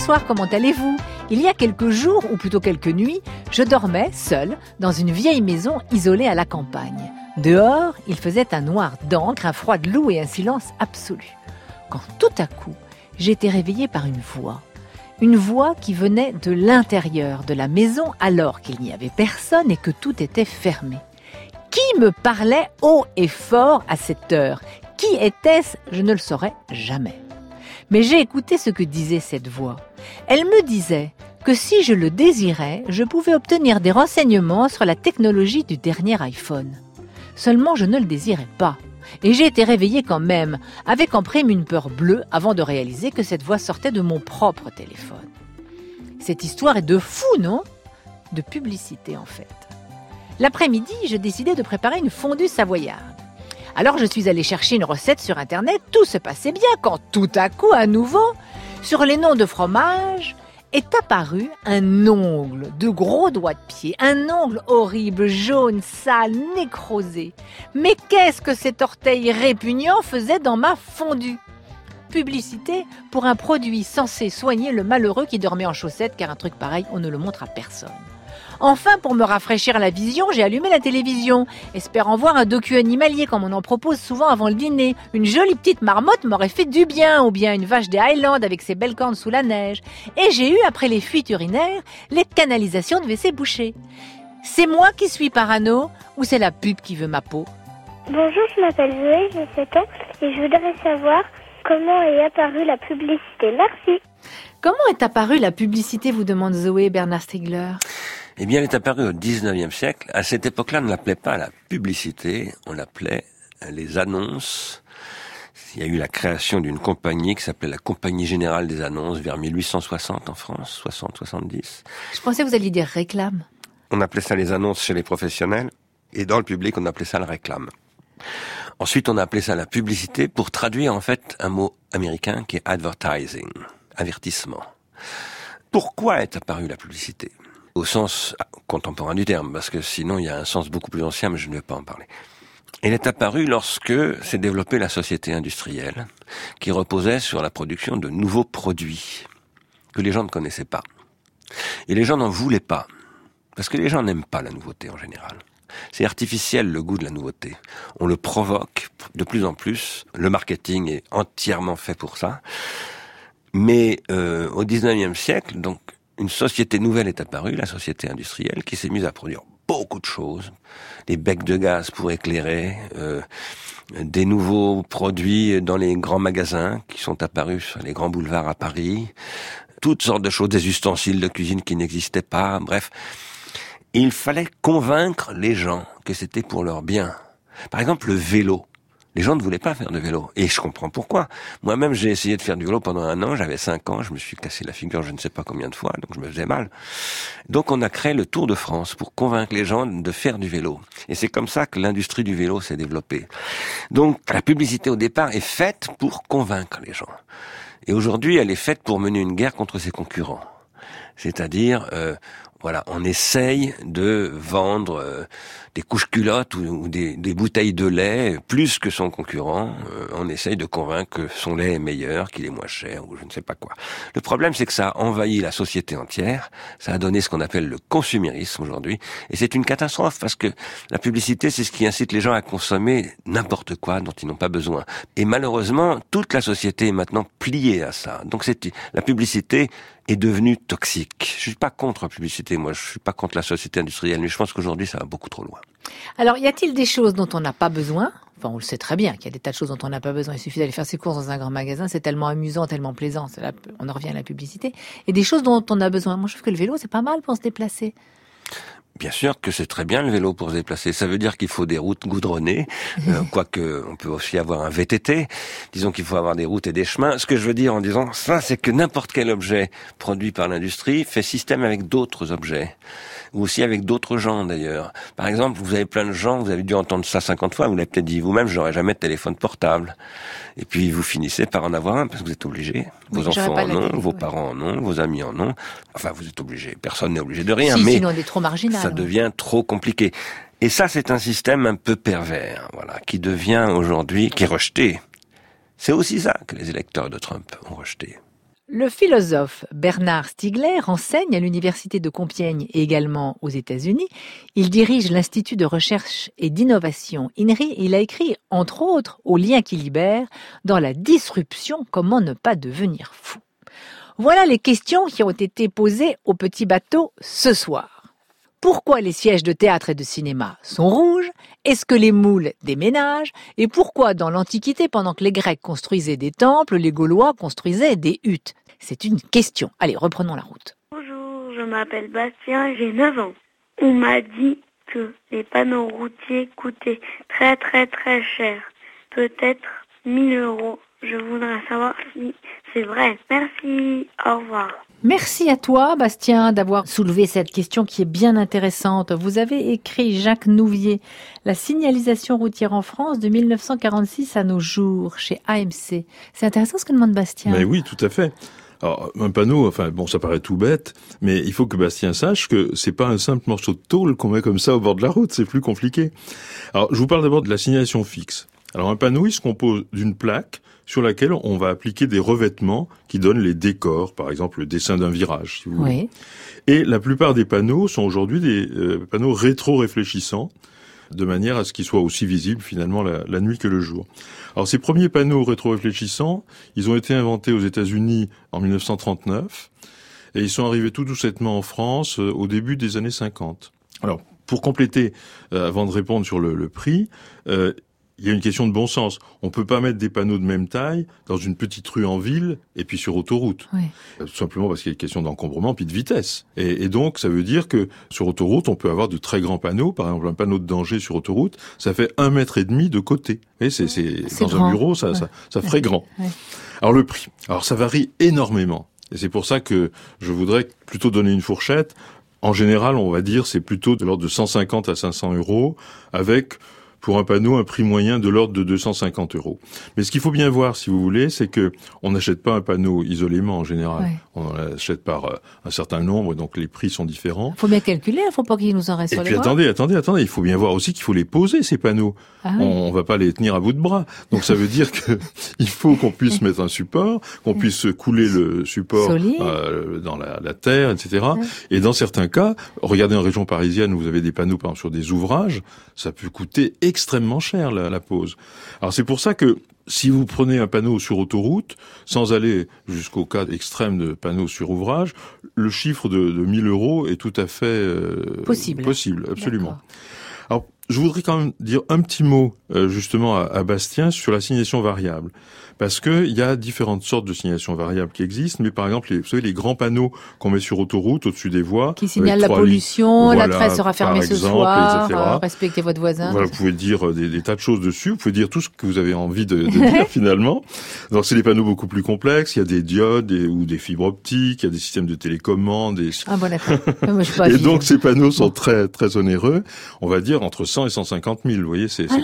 bonsoir, comment allez-vous ? Il y a quelques jours, ou plutôt quelques nuits, je dormais, seule, dans une vieille maison isolée à la campagne. Dehors, il faisait un noir d'encre, un froid de loup et un silence absolu. Quand tout à coup, j'ai été réveillée par une voix. Une voix qui venait de l'intérieur de la maison alors qu'il n'y avait personne et que tout était fermé. Qui me parlait haut et fort à cette heure ? Qui était-ce ? Je ne le saurais jamais. Mais j'ai écouté ce que disait cette voix. Elle me disait que si je le désirais, je pouvais obtenir des renseignements sur la technologie du dernier iPhone. Seulement, je ne le désirais pas. Et j'ai été réveillée quand même, avec en prime une peur bleue, avant de réaliser que cette voix sortait de mon propre téléphone. Cette histoire est de fou, non ? De publicité, en fait. L'après-midi, je décidais de préparer une fondue savoyarde. Alors je suis allée chercher une recette sur Internet, tout se passait bien quand tout à coup, à nouveau, sur les noms de fromage, est apparu un ongle de gros doigts de pied, un ongle horrible, jaune, sale, nécrosé. Mais qu'est-ce que cet orteil répugnant faisait dans ma fondue ? Publicité pour un produit censé soigner le malheureux qui dormait en chaussettes, car un truc pareil, on ne le montre à personne. Enfin, pour me rafraîchir la vision, j'ai allumé la télévision, espérant voir un docu animalier comme on en propose souvent avant le dîner. Une jolie petite marmotte m'aurait fait du bien, ou bien une vache des Highlands avec ses belles cornes sous la neige. Et j'ai eu, après les fuites urinaires, les canalisations de WC bouchées. C'est moi qui suis parano, ou c'est la pub qui veut ma peau ? Bonjour, je m'appelle Zoé, j'ai 7 ans, et je voudrais savoir comment est apparue la publicité. Merci. Comment est apparue la publicité, vous demande Zoé Bernard Stiegler ? Eh bien, elle est apparue au 19e siècle. À cette époque-là, on ne l'appelait pas la publicité, on l'appelait les annonces. Il y a eu la création d'une compagnie qui s'appelait la Compagnie Générale des Annonces vers 1860 en France, 60-70. Je pensais que vous alliez dire réclame. On appelait ça les annonces chez les professionnels, et dans le public, on appelait ça le réclame. Ensuite, on a appelé ça la publicité pour traduire en fait un mot américain qui est advertising, avertissement. Pourquoi est apparue la publicité ? Au sens contemporain du terme, parce que sinon il y a un sens beaucoup plus ancien, mais je ne vais pas en parler. Elle est apparue lorsque s'est développée la société industrielle, qui reposait sur la production de nouveaux produits que les gens ne connaissaient pas. Et les gens n'en voulaient pas, parce que les gens n'aiment pas la nouveauté en général. C'est artificiel le goût de la nouveauté. On le provoque de plus en plus. Le marketing est entièrement fait pour ça. Mais au 19e siècle, donc, une société nouvelle est apparue, la société industrielle, qui s'est mise à produire beaucoup de choses. Des becs de gaz pour éclairer, des nouveaux produits dans les grands magasins qui sont apparus sur les grands boulevards à Paris, toutes sortes de choses, des ustensiles de cuisine qui n'existaient pas, bref. Il fallait convaincre les gens que c'était pour leur bien. Par exemple, le vélo. Les gens ne voulaient pas faire de vélo. Et je comprends pourquoi. Moi-même, j'ai essayé de faire du vélo pendant 1 an. J'avais 5 ans. Je me suis cassé la figure je ne sais pas combien de fois. Donc, je me faisais mal. Donc, on a créé le Tour de France pour convaincre les gens de faire du vélo. Et c'est comme ça que l'industrie du vélo s'est développée. Donc, la publicité, au départ, est faite pour convaincre les gens. Et aujourd'hui, elle est faite pour mener une guerre contre ses concurrents. C'est-à-dire, voilà, on essaye de vendre des couches-culottes ou des bouteilles de lait plus que son concurrent. On essaye de convaincre que son lait est meilleur, qu'il est moins cher ou je ne sais pas quoi. Le problème, c'est que ça a envahi la société entière. Ça a donné ce qu'on appelle le consumérisme aujourd'hui. Et c'est une catastrophe parce que la publicité, c'est ce qui incite les gens à consommer n'importe quoi dont ils n'ont pas besoin. Et malheureusement, toute la société est maintenant pliée à ça. Donc la publicité est devenue toxique. Je suis pas contre la publicité, moi, je suis pas contre la société industrielle, mais je pense qu'aujourd'hui, ça va beaucoup trop loin. Alors, y a-t-il des choses dont on n'a pas besoin ? Enfin, on le sait très bien qu'il y a des tas de choses dont on n'a pas besoin. Il suffit d'aller faire ses courses dans un grand magasin, c'est tellement amusant, tellement plaisant. On en revient à la publicité. Et des choses dont on a besoin. Moi, je trouve que le vélo, c'est pas mal pour se déplacer. Bien sûr que c'est très bien le vélo pour se déplacer. Ça veut dire qu'il faut des routes goudronnées, quoique on peut aussi avoir un VTT. Disons qu'il faut avoir des routes et des chemins. Ce que je veux dire en disant ça, c'est que n'importe quel objet produit par l'industrie fait système avec d'autres objets. Ou aussi avec d'autres gens d'ailleurs. Par exemple, vous avez plein de gens, vous avez dû entendre ça 50 fois, vous l'avez peut-être dit vous-même, j'aurais jamais de téléphone portable. Et puis vous finissez par en avoir un parce que vous êtes obligé. Vos enfants en ont, vos parents en ont, vos amis en ont. Enfin, vous êtes obligé. Personne n'est obligé de rien. Si, mais sinon on est trop marginal. Ça devient trop compliqué. Et ça, c'est un système un peu pervers, voilà, qui devient aujourd'hui, qui est rejeté. C'est aussi ça que les électeurs de Trump ont rejeté. Le philosophe Bernard Stiegler enseigne à l'université de Compiègne et également aux États-Unis. Il dirige l'Institut de recherche et d'innovation INRI. Il a écrit, entre autres, Au lien qui libère, dans la disruption, comment ne pas devenir fou. Voilà les questions qui ont été posées au petit bateau ce soir. Pourquoi les sièges de théâtre et de cinéma sont rouges? Est-ce que les moules déménagent? Et pourquoi dans l'Antiquité, pendant que les Grecs construisaient des temples, les Gaulois construisaient des huttes? C'est une question. Allez, reprenons la route. Bonjour, je m'appelle Bastien, j'ai 9 ans. On m'a dit que les panneaux routiers coûtaient très cher. Peut-être 1 000 €. Je voudrais savoir si c'est vrai. Merci, au revoir. Merci à toi, Bastien, d'avoir soulevé cette question qui est bien intéressante. Vous avez écrit, Jacques Nouvier, La signalisation routière en France de 1946 à nos jours, chez AMC. C'est intéressant ce que demande Bastien. Mais oui, tout à fait. Alors, un panneau, ça paraît tout bête, mais il faut que Bastien sache que c'est pas un simple morceau de tôle qu'on met comme ça au bord de la route, c'est plus compliqué. Alors, je vous parle d'abord de la signalisation fixe. Alors, un panneau, il se compose d'une plaque sur laquelle on va appliquer des revêtements qui donnent les décors, par exemple le dessin d'un virage, si vous voulez. Oui. Et la plupart des panneaux sont aujourd'hui des panneaux rétro-réfléchissants, de manière à ce qu'ils soient aussi visibles finalement la nuit que le jour. Alors ces premiers panneaux rétro-réfléchissants, ils ont été inventés aux États-Unis en 1939 et ils sont arrivés tout doucettement en France au début des années 50. Alors pour compléter, avant de répondre sur le prix, il y a une question de bon sens. On peut pas mettre des panneaux de même taille dans une petite rue en ville et puis sur autoroute. Oui. Tout simplement parce qu'il y a une question d'encombrement puis de vitesse. Et donc, ça veut dire que sur autoroute, on peut avoir de très grands panneaux. Par exemple, un panneau de danger sur autoroute, ça fait 1,5 m de côté. Et c'est dans grand. Un bureau, ça ferait grand. Ouais. Alors le prix. Alors ça varie énormément. Et c'est pour ça que je voudrais plutôt donner une fourchette. En général, on va dire, c'est plutôt de l'ordre de 150 à 500 € avec, pour un panneau, un prix moyen de l'ordre de 250 €. Mais ce qu'il faut bien voir, si vous voulez, c'est que on n'achète pas un panneau isolément en général. Ouais. On l'achète par un certain nombre, donc les prix sont différents. Il faut bien calculer, il ne faut pas qu'il nous en reste sur les bras. Et puis attendez, il faut bien voir aussi qu'il faut les poser, ces panneaux. Ah oui. On va pas les tenir à bout de bras. Donc ça veut dire que il faut qu'on puisse mettre un support, qu'on puisse couler le support dans la terre, etc. Ouais. Et dans certains cas, regardez en région parisienne où vous avez des panneaux, par exemple, sur des ouvrages, ça peut coûter extrêmement cher la pose. Alors c'est pour ça que si vous prenez un panneau sur autoroute, sans aller jusqu'au cas extrême de panneaux sur ouvrage, le chiffre de 1 000 € est tout à fait possible, absolument. D'accord. Alors je voudrais quand même dire un petit mot justement à Bastien sur la signalisation variable. Parce que il y a différentes sortes de signalisation variable qui existent, mais par exemple, vous savez, les grands panneaux qu'on met sur autoroute au-dessus des voies. Qui signalent la pollution, la trace sera fermée ce soir, respectez votre voisin. Voilà, vous pouvez dire des tas de choses dessus, vous pouvez dire tout ce que vous avez envie de dire finalement. Donc c'est des panneaux beaucoup plus complexes, il y a des diodes ou des fibres optiques, il y a des systèmes de télécommande. Ah bon, d'accord. Moi, je suis pas et donc ces panneaux sont très très onéreux, on va dire entre 100 et 150 000, vous voyez, c'est quand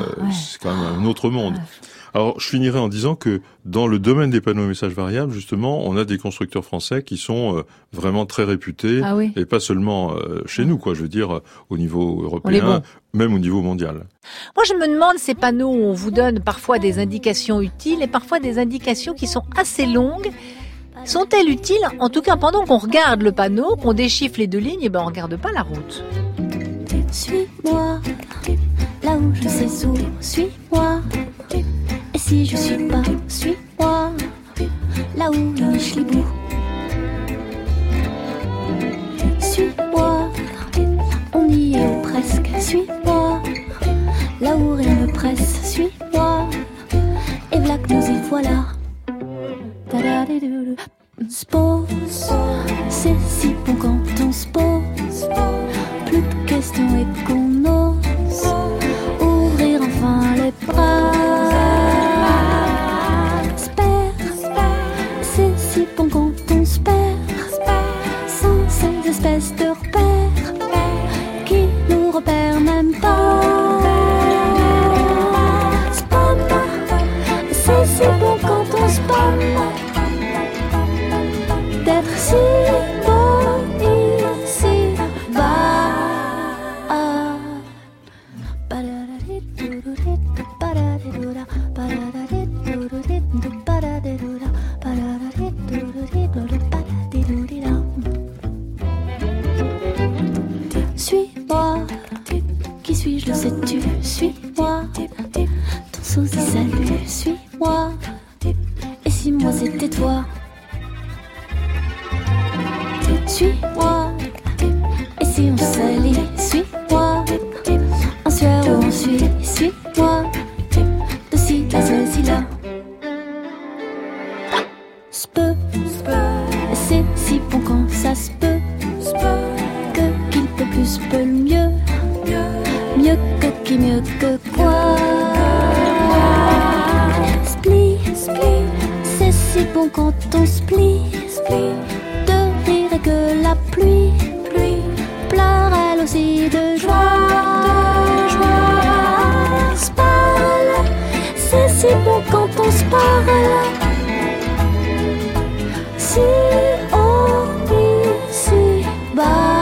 même un autre monde. Alors, je finirai en disant que dans le domaine des panneaux à messages variables, justement, on a des constructeurs français qui sont vraiment très réputés, et pas seulement chez nous, je veux dire, au niveau européen, même au niveau mondial. Moi, je me demande, ces panneaux où on vous donne parfois des indications utiles et parfois des indications qui sont assez longues, sont-elles utiles? En tout cas, pendant qu'on regarde le panneau, qu'on déchiffre les 2 lignes, on regarde pas la route. Suis-moi, là où je sais où, suis-moi. Et si je suis pas, suis-moi, là où il niche les bouts. Suis-moi, on y est ou presque, suis-moi, là où rien ne presse, suis-moi, et v'là que nous y voilà. Spose, c'est si bon quand on se pose, plus de questions et qu'on ose ouvrir enfin les bras. Espèce de repères qui nous repèrent même pas. Spam, c'est si bon quand on spam. D'être si beau ici bas. se dit salut, suis-moi. Et si moi c'était toi? Suis-moi. Et si on s'allie, suis-moi. En sueur ou en suie, suis-moi. De ci à ceci là. S'peut, c'est si bon quand ça se peut. Que qu'il peut plus, peut le mieux. Mieux que qui, mieux que quoi. Split, c'est si bon quand on split. De rire et que la pluie pleure elle aussi de joie. Spal, c'est si bon quand on se parle. Si on ici bas.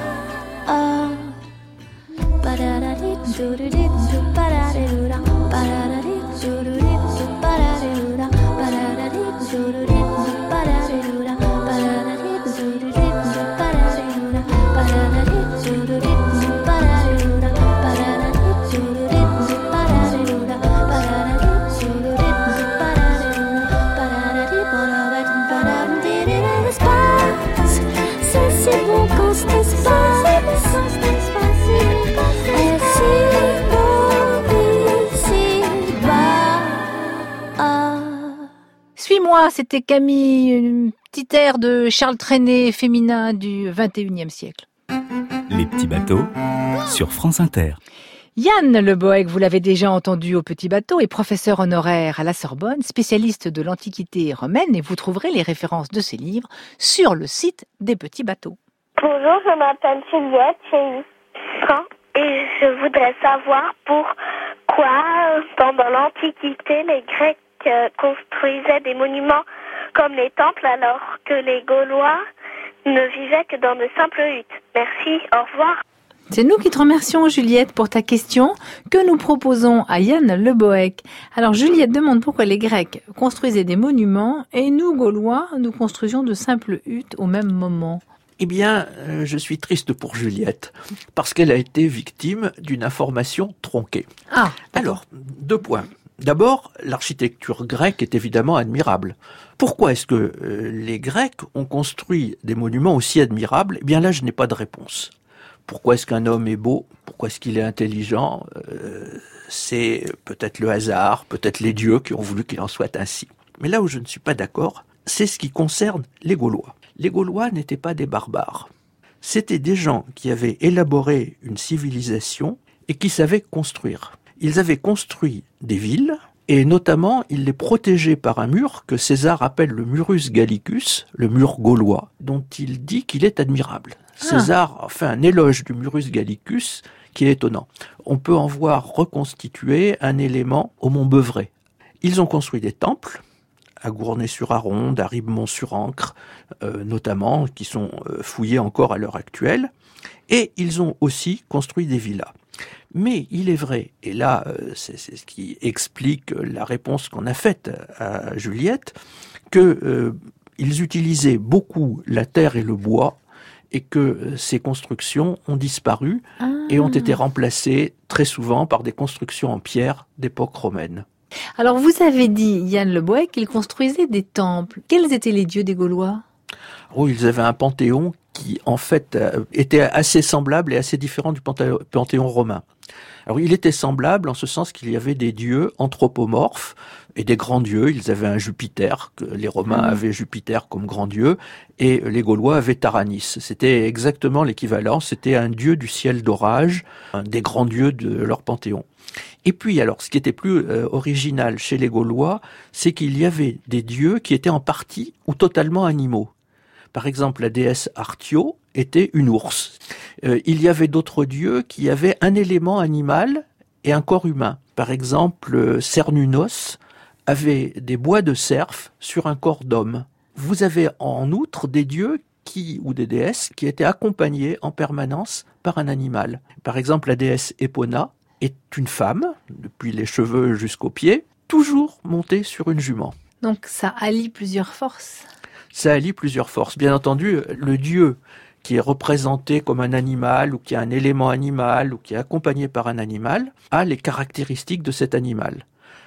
Suis-moi, c'était Camille, une petite air de Charles Trenet féminin du 21e siècle. Les petits bateaux sur France Inter. Yann Le Bohec, vous l'avez déjà entendu au Petit Bateau, est professeur honoraire à la Sorbonne, spécialiste de l'Antiquité romaine, et vous trouverez les références de ses livres sur le site des Petits Bateaux. Bonjour, je m'appelle Juliette, j'ai 8 ans et je voudrais savoir pourquoi, pendant l'Antiquité, les Grecs construisaient des monuments comme les temples alors que les Gaulois ne vivaient que dans de simples huttes. Merci, au revoir. C'est nous qui te remercions, Juliette, pour ta question que nous proposons à Yann Le Bohec. Alors, Juliette demande pourquoi les Grecs construisaient des monuments et nous, Gaulois, nous construisions de simples huttes au même moment. Eh bien, je suis triste pour Juliette, parce qu'elle a été victime d'une information tronquée. Ah, alors, 2 points. D'abord, l'architecture grecque est évidemment admirable. Pourquoi est-ce que les Grecs ont construit des monuments aussi admirables ? Eh bien là, je n'ai pas de réponse. Pourquoi est-ce qu'un homme est beau ? Pourquoi est-ce qu'il est intelligent ? C'est peut-être le hasard, peut-être les dieux qui ont voulu qu'il en soit ainsi. Mais là où je ne suis pas d'accord, c'est ce qui concerne les Gaulois. Les Gaulois n'étaient pas des barbares. C'était des gens qui avaient élaboré une civilisation et qui savaient construire. Ils avaient construit des villes, et notamment, ils les protégeaient par un mur que César appelle le Murus Gallicus, le mur gaulois, dont il dit qu'il est admirable. César a fait un éloge du Murus Gallicus qui est étonnant. On peut en voir reconstituer un élément au Mont Beuvray. Ils ont construit des temples, à Gournay-sur-Aronde, à Ribemont-sur-Ancre, notamment, qui sont fouillés encore à l'heure actuelle, et ils ont aussi construit des villas. Mais il est vrai, et là c'est ce qui explique la réponse qu'on a faite à Juliette, que ils utilisaient beaucoup la terre et le bois, et que ces constructions ont disparu et ont été remplacées très souvent par des constructions en pierre d'époque romaine. Alors vous avez dit, Yann Le Bohec, qu'ils construisaient des temples. Quels étaient les dieux des Gaulois ? Oh, ils avaient un panthéon qui, en fait, était assez semblable et assez différent du panthéon romain. Alors, il était semblable en ce sens qu'il y avait des dieux anthropomorphes et des grands dieux. Ils avaient un Jupiter, que les Romains avaient Jupiter comme grand dieu, et les Gaulois avaient Taranis. C'était exactement l'équivalent. C'était un dieu du ciel d'orage, un des grands dieux de leur panthéon. Et puis, alors, ce qui était plus original chez les Gaulois, c'est qu'il y avait des dieux qui étaient en partie ou totalement animaux. Par exemple, la déesse Artio était une ours. Il y avait d'autres dieux qui avaient un élément animal et un corps humain. Par exemple, Cernunnos avait des bois de cerf sur un corps d'homme. Vous avez en outre des dieux ou des déesses qui étaient accompagnés en permanence par un animal. Par exemple, la déesse Epona est une femme, depuis les cheveux jusqu'aux pieds, toujours montée sur une jument. Donc ça allie plusieurs forces. Ça allie plusieurs forces. Bien entendu, le dieu qui est représenté comme un animal ou qui a un élément animal ou qui est accompagné par un animal a les caractéristiques de cet animal.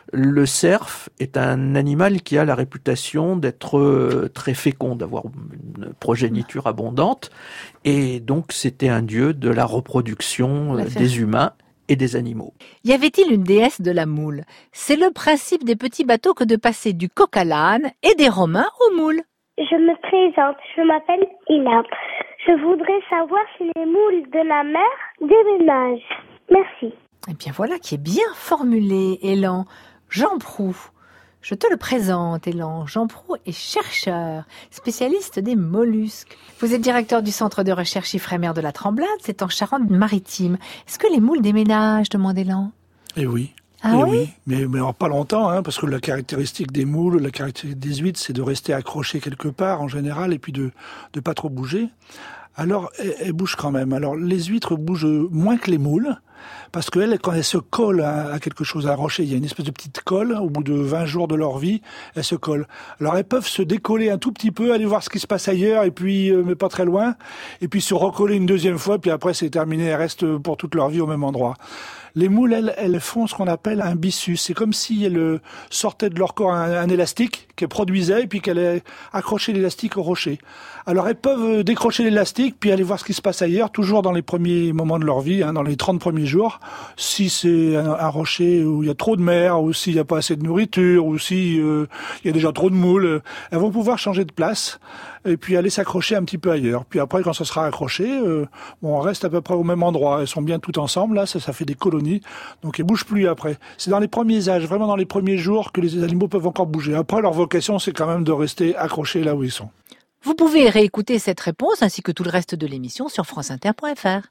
Le cerf est un animal qui a la réputation d'être très fécond, d'avoir une progéniture abondante. Et donc, c'était un dieu de la reproduction des humains et des animaux. Y avait-il une déesse de la moule? C'est le principe des petits bateaux que de passer du coq à l'âne et des Romains aux moules. Je me présente, je m'appelle Ina. Je voudrais savoir si les moules de la mer déménagent. Merci. Eh bien voilà qui est bien formulé, Élan. Jean Proux. Je te le présente, Élan. Jean Proux est chercheur, spécialiste des mollusques. Vous êtes directeur du centre de recherche Ifremer de la Tremblade, c'est en Charente-Maritime. Est-ce que les moules déménagent, demande Élan? Eh oui. Ah Eh oui, oui, mais alors pas longtemps, parce que la caractéristique des moules, la caractéristique des huîtres, c'est de rester accrochées quelque part en général et puis de pas trop bouger. Alors, elles bougent quand même. Alors, les huîtres bougent moins que les moules, parce qu'elles, quand elles se collent à quelque chose, à un rocher, il y a une espèce de petite colle, au bout de 20 jours de leur vie, elles se collent. Alors, elles peuvent se décoller un tout petit peu, aller voir ce qui se passe ailleurs, et puis, mais pas très loin, et puis se recoller une deuxième fois, puis après, c'est terminé, elles restent pour toute leur vie au même endroit. Les moules, elles font ce qu'on appelle un byssus. C'est comme si elles sortaient de leur corps un élastique qu'elles produisaient et puis qu'elles accrochaient l'élastique au rocher. Alors elles peuvent décrocher l'élastique puis aller voir ce qui se passe ailleurs, toujours dans les premiers moments de leur vie, dans les 30 premiers jours. Si c'est un rocher où il y a trop de mer, ou s'il n'y a pas assez de nourriture, ou si il y a déjà trop de moules, elles vont pouvoir changer de place et puis aller s'accrocher un petit peu ailleurs. Puis après, quand ça sera accroché, on reste à peu près au même endroit. Elles sont bien toutes ensemble, là, ça fait des colonies, donc elles bougent plus après. C'est dans les premiers âges, vraiment dans les premiers jours, que les animaux peuvent encore bouger. Après, leur vocation, c'est quand même de rester accrochés là où ils sont. Vous pouvez réécouter cette réponse ainsi que tout le reste de l'émission sur franceinter.fr.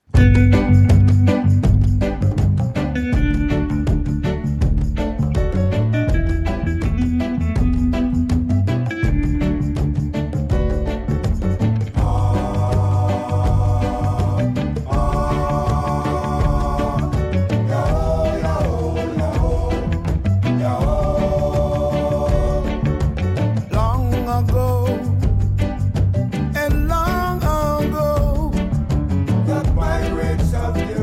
Long ago, the pirates of the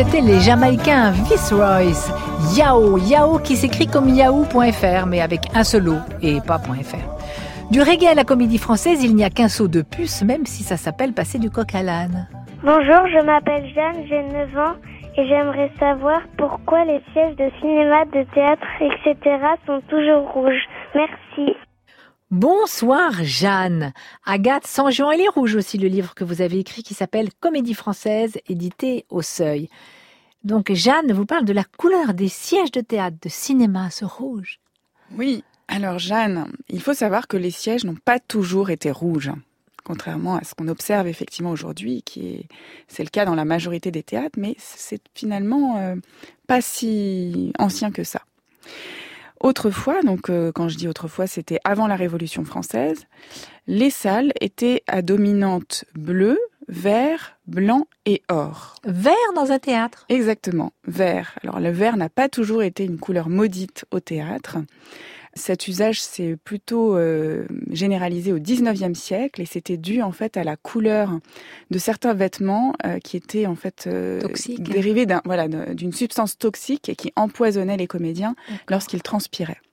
C'était les Jamaïcains Viceroys. Yao, Yao qui s'écrit comme yahoo.fr, mais avec un seul O et pas .fr. Du reggae à la comédie française, il n'y a qu'un saut de puce, même si ça s'appelle passer du coq à l'âne. Bonjour, je m'appelle Jeanne, j'ai 9 ans et j'aimerais savoir pourquoi les sièges de cinéma, de théâtre, etc. sont toujours rouges. Merci. Bonsoir Jeanne. Agathe Sanjean, elle est rouge aussi, le livre que vous avez écrit qui s'appelle Comédie française, édité au Seuil. Donc Jeanne vous parle de la couleur des sièges de théâtre, de cinéma, ce rouge. Oui, alors Jeanne, il faut savoir que les sièges n'ont pas toujours été rouges, contrairement à ce qu'on observe effectivement aujourd'hui, c'est le cas dans la majorité des théâtres, mais c'est finalement pas si ancien que ça. Autrefois, donc quand je dis autrefois, c'était avant la Révolution française, les salles étaient à dominante bleu, vert, blanc et or. Vert dans un théâtre ? Exactement, vert. Alors le vert n'a pas toujours été une couleur maudite au théâtre. Cet usage s'est plutôt généralisé au XIXe siècle et c'était dû en fait à la couleur de certains vêtements qui étaient en fait dérivés d'une substance toxique et qui empoisonnait les comédiens lorsqu'ils transpiraient.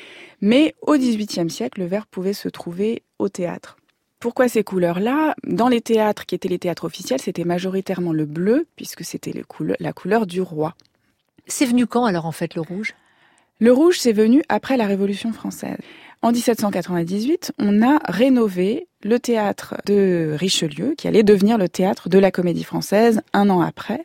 Mais au XVIIIe siècle, le vert pouvait se trouver au théâtre. Pourquoi ces couleurs-là ? Dans les théâtres qui étaient les théâtres officiels, c'était majoritairement le bleu puisque c'était la couleur du roi. C'est venu quand alors en fait le rouge ? Le rouge, c'est venu après la Révolution française. En 1798, on a rénové le théâtre de Richelieu, qui allait devenir le théâtre de la Comédie Française un an après.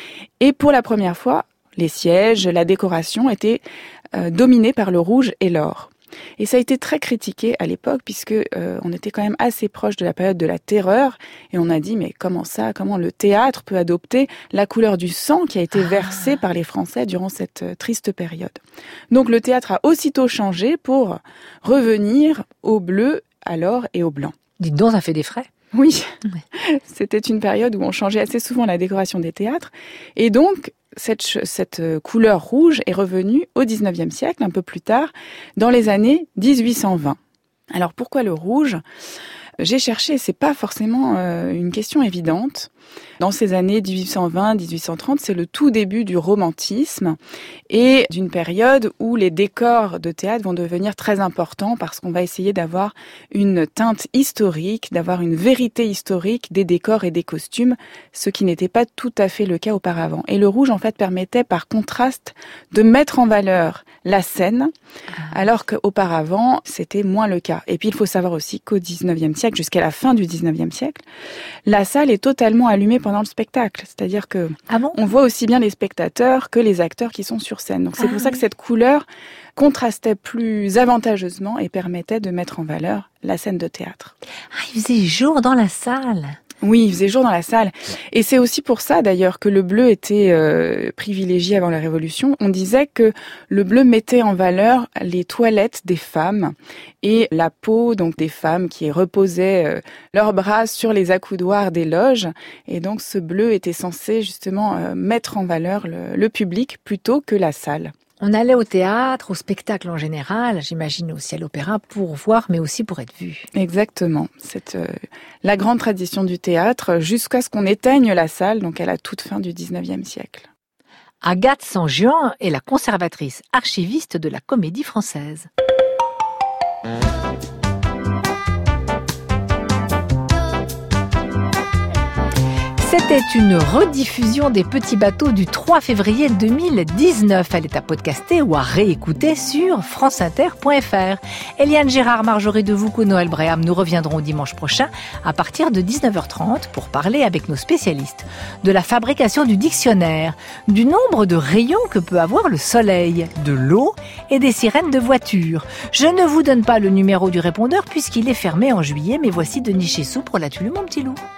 Et pour la première fois, les sièges, la décoration étaient dominés par le rouge et l'or. Et ça a été très critiqué à l'époque puisque on était quand même assez proche de la période de la Terreur et on a dit mais comment le théâtre peut adopter la couleur du sang qui a été versé par les Français durant cette triste période. Donc le théâtre a aussitôt changé pour revenir au bleu, à l'or et au blanc. Dites donc, ça fait des frais. Oui, c'était une période où on changeait assez souvent la décoration des théâtres et donc cette couleur rouge est revenue au XIXe siècle, un peu plus tard, dans les années 1820. Alors pourquoi le rouge ? J'ai cherché, c'est pas forcément une question évidente. Dans ces années 1820-1830, c'est le tout début du romantisme et d'une période où les décors de théâtre vont devenir très importants parce qu'on va essayer d'avoir une teinte historique, d'avoir une vérité historique des décors et des costumes, ce qui n'était pas tout à fait le cas auparavant. Et le rouge, en fait, permettait par contraste de mettre en valeur la scène, alors qu'auparavant, c'était moins le cas. Et puis, il faut savoir aussi qu'au 19e siècle, jusqu'à la fin du 19e siècle, la salle est totalement allumée pendant le spectacle. C'est-à-dire que on voit aussi bien les spectateurs que les acteurs qui sont sur scène. Donc, c'est pour ça que cette couleur contrastait plus avantageusement et permettait de mettre en valeur la scène de théâtre. Ah, il faisait jour dans la salle. Oui, il faisait jour dans la salle. Et c'est aussi pour ça, d'ailleurs, que le bleu était privilégié avant la Révolution. On disait que le bleu mettait en valeur les toilettes des femmes et la peau donc des femmes qui reposaient leurs bras sur les accoudoirs des loges. Et donc, ce bleu était censé justement mettre en valeur le public plutôt que la salle. On allait au théâtre, au spectacle en général, j'imagine aussi à l'opéra, pour voir, mais aussi pour être vu. Exactement. C'est la grande tradition du théâtre jusqu'à ce qu'on éteigne la salle, donc à la toute fin du 19e siècle. Agathe Sanjean est la conservatrice archiviste de la Comédie Française. C'était une rediffusion des Petits Bateaux du 3 février 2019. Elle est à podcaster ou à réécouter sur franceinter.fr. Eliane Gérard, Marjorie Devoucq, Noël Bréham, nous reviendrons dimanche prochain à partir de 19h30 pour parler avec nos spécialistes de la fabrication du dictionnaire, du nombre de rayons que peut avoir le soleil, de l'eau et des sirènes de voitures. Je ne vous donne pas le numéro du répondeur puisqu'il est fermé en juillet, mais voici Denis Chessou pour la Tulu, mon petit loup.